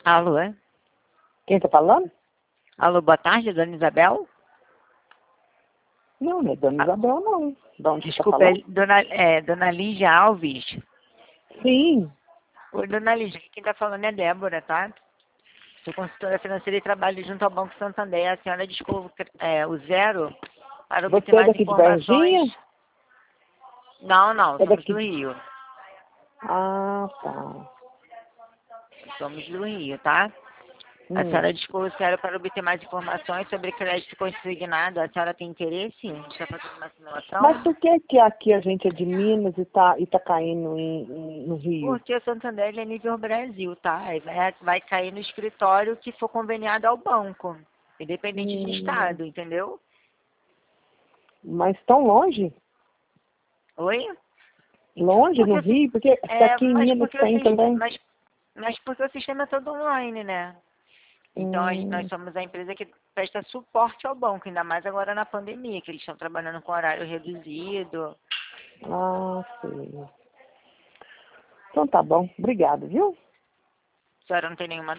Alô, é? Quem tá falando? Alô, boa tarde, dona Isabel? Não, não é Dona Isabel, não. De onde você tá Desculpa, falando? dona Lígia Alves. Sim. Oi, dona Lígia, quem está falando é Débora, tá? Sou consultora financeira e trabalho junto ao Banco Santander. A senhora discou o zero para obter Você é mais daqui de Varginha? informações. Não, É somos daqui. do Rio. Ah, tá. Somos do Rio, tá? A senhora discou o zero para obter mais informações sobre crédito consignado. A senhora tem interesse em estar fazendo uma simulação? Mas por que aqui a gente é de Minas e tá caindo no Rio? Porque o Santander ele é nível Brasil, tá? Aí vai cair no escritório que for conveniado ao banco, independente de estado, entendeu? Mas tão longe? Oi? Longe no Porque, Rio? Porque aqui em Minas tem também. mas porque o sistema é todo online, né? Então nós Hum, somos a empresa que presta suporte ao banco, ainda mais agora na pandemia, que eles estão trabalhando com horário reduzido. sim. Então tá bom. Obrigado, viu? A senhora não tem nenhuma